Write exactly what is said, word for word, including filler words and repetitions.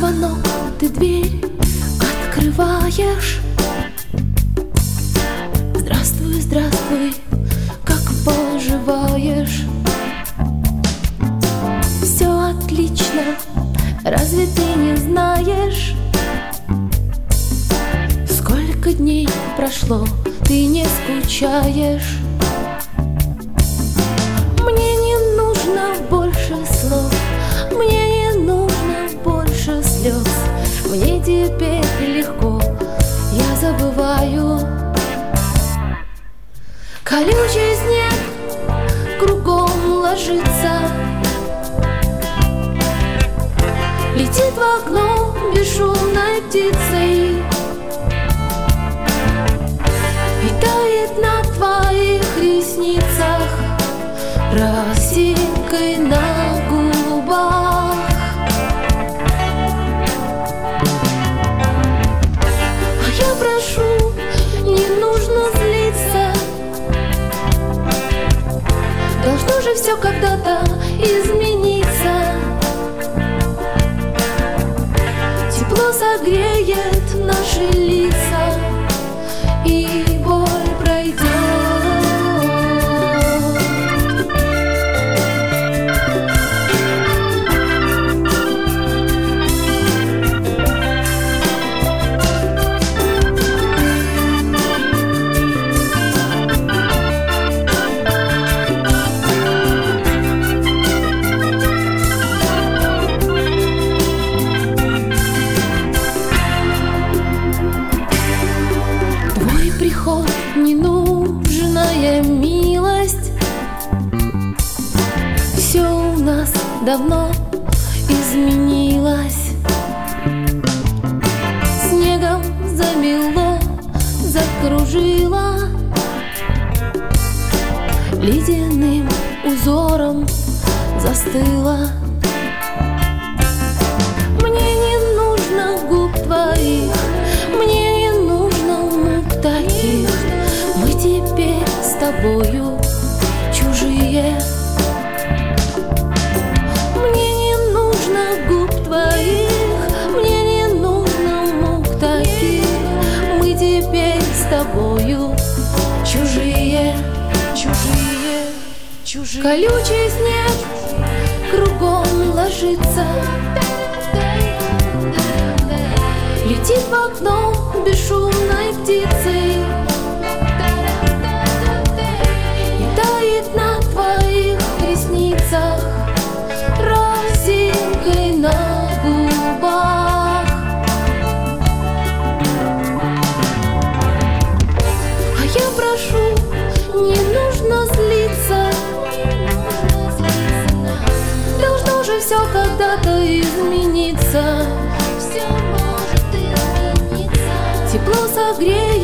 звонок, ты дверь открываешь. Здравствуй, здравствуй, как поживаешь? Все отлично, разве ты не знаешь? Сколько дней прошло, ты не скучаешь? Мне не нужно больше слов, мне не нужно больше слез. Мне теперь легко, я забываю. Колючий снег кругом ложится, летит в окно бесшумной птицей и тает на твоих ресницах росинкой на губах. А я прошу, не нужно злиться, должно же все когда-то измениться. Тепло согреет наши лица, и боль пройдет. Приход, ненужная милость, все у нас давно изменилось. Снегом замело, закружило, ледяным узором застыло. Мне не нужно губ твоих, мне не нужно мук таких. Мы теперь с тобою чужие. Мне не нужно губ твоих, мне не нужно мук таких. Мы теперь с тобою чужие, чужие, чужие. Колючий снег кругом ложится, летит в окно бесшумной птицей и тает на твоих ресницах росинкой на губах. А я прошу, не нужно злиться, должно же все когда-то измениться. Тепло согреет